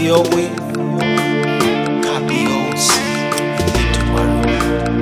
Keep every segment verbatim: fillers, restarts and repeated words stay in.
your way. Kábíyèsí Elédùmarè.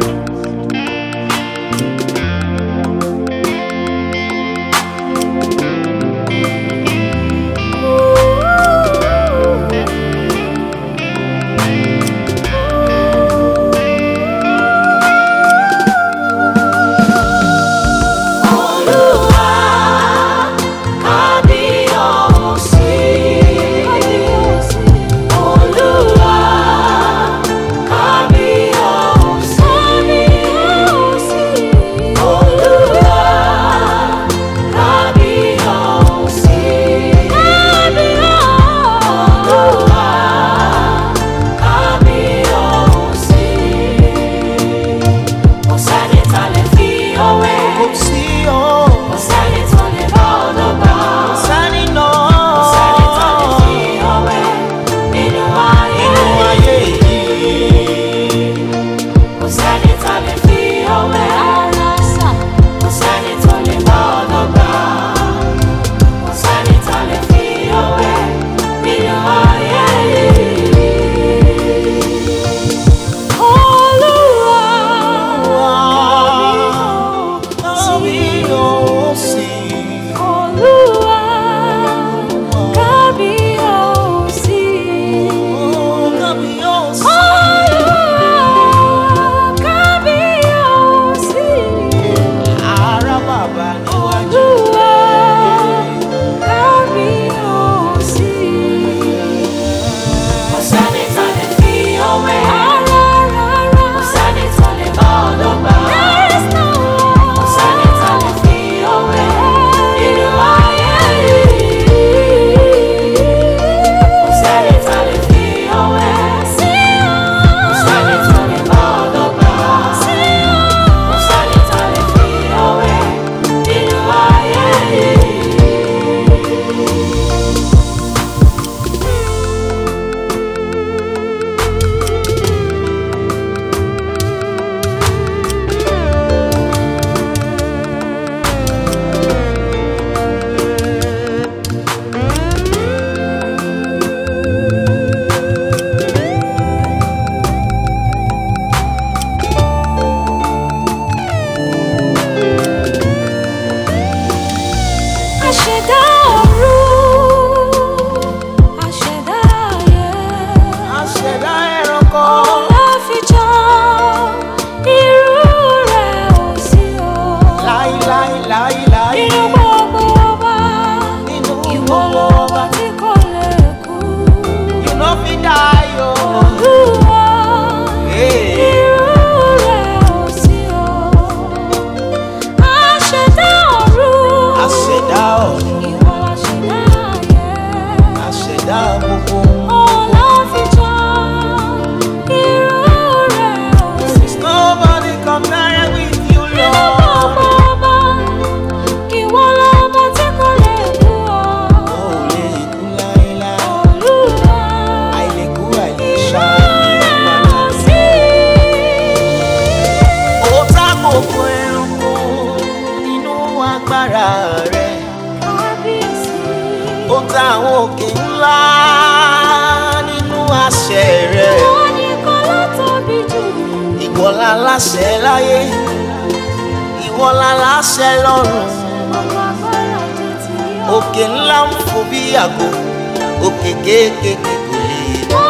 Òkè ńlá ń fò bí àgò, òkè kéékèèké kò lè dá.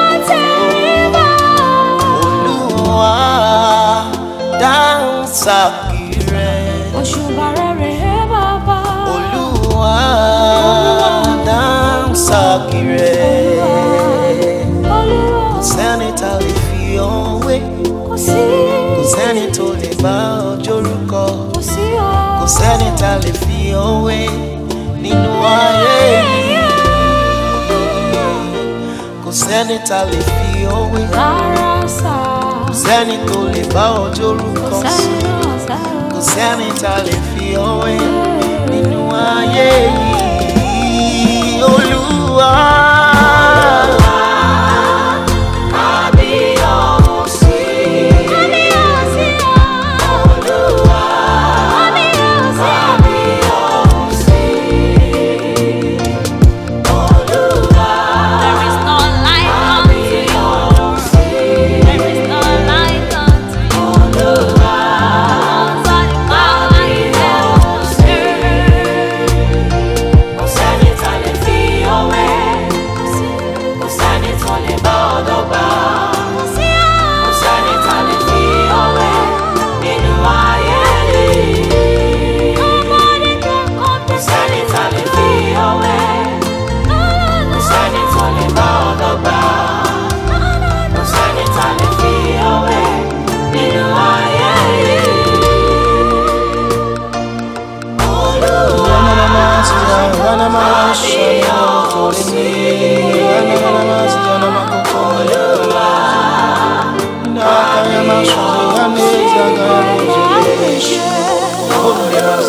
Olúwa dáhùn sákì rẹ̀. Òṣùbà rere bàbá. Olúwa dáhùn sákì rẹ̀. Kò sẹ́ni tá lè fi ọ́ wé. Kò sí. Kò sẹ́ni tó lè bá ọ jórúkọ. Kò sí o. Kò sẹ́ni tá lè fi ọ́ wé nínú ayé yìí. Kò sẹ́ni tá lè fi ọ́ wé. Rárá sá. Kò sẹ́ni tó lè bá ọ jórúkọ sí. Kò sẹ́ni tá lè fi ọ́ wé nínú ayé yìí. Olúwa. There is none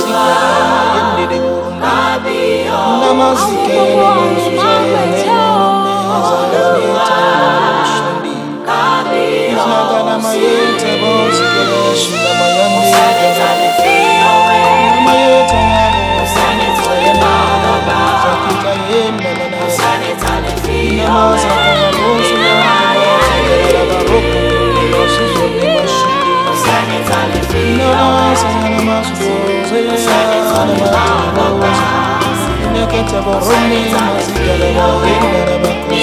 Kita boroni, masih dalam